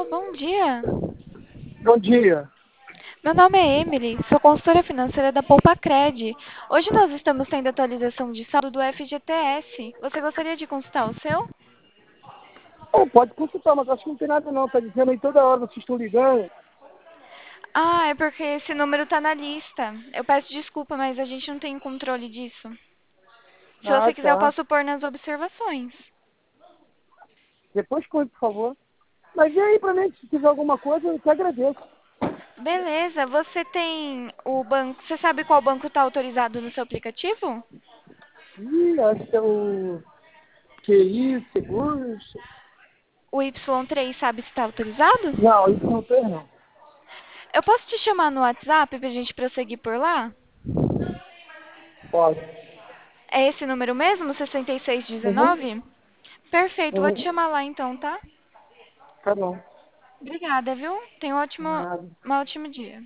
Bom dia. Bom dia. Meu nome é Emily, sou consultora financeira da Poupa Cred. Hoje nós estamos tendo atualização de saldo do FGTS. Você gostaria de consultar o seu? Pode consultar, mas acho que não tem nada não. Tá dizendo aí toda hora vocês estão ligando. Ah, é porque esse número está na lista. Eu peço desculpa, mas a gente não tem controle disso. Se Ah, você quiser, eu tá. posso pôr nas observações. Depois põe, por favor. Mas e aí pra mim, se tiver alguma coisa, eu te agradeço. Beleza, você tem o banco. Você sabe qual banco está autorizado no seu aplicativo? Ih, acho que é o QI, Seguros. O Y3 sabe se está autorizado? Não, isso não tem não. Eu posso te chamar no WhatsApp pra gente prosseguir por lá? Pode. É esse número mesmo, Uhum. 6619? Perfeito, vou te Uhum. chamar lá então, tá? Tá bom. Obrigada, viu? Tenha um ótimo, Nada. um ótimo dia.